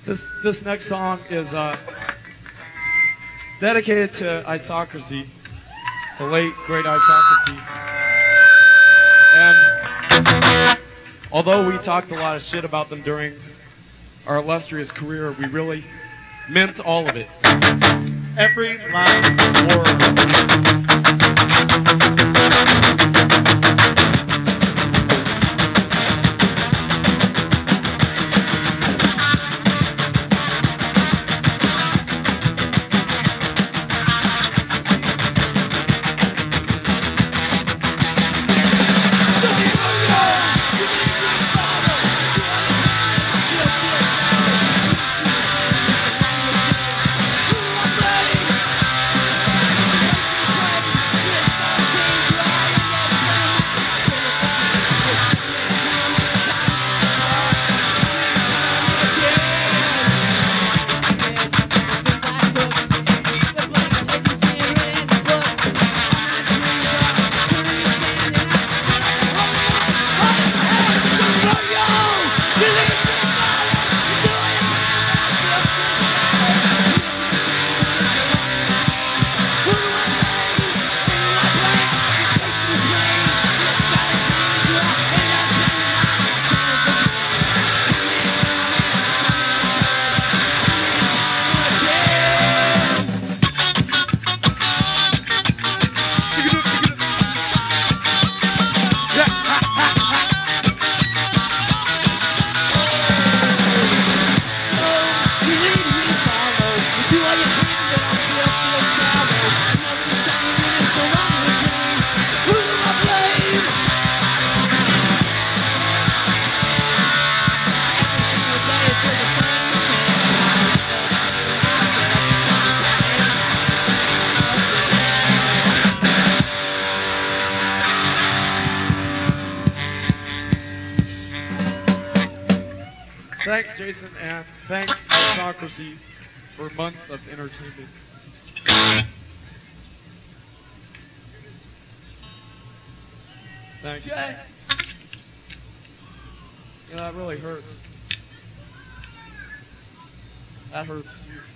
This next song is dedicated to Isocracy, the late great Isocracy. And although we talked a lot of shit about them during our illustrious career, we really meant all of it. Every last word. Thanks, Jason, and thanks, Isocracy, for months of entertainment. Thanks. Yeah, that really hurts. That hurts.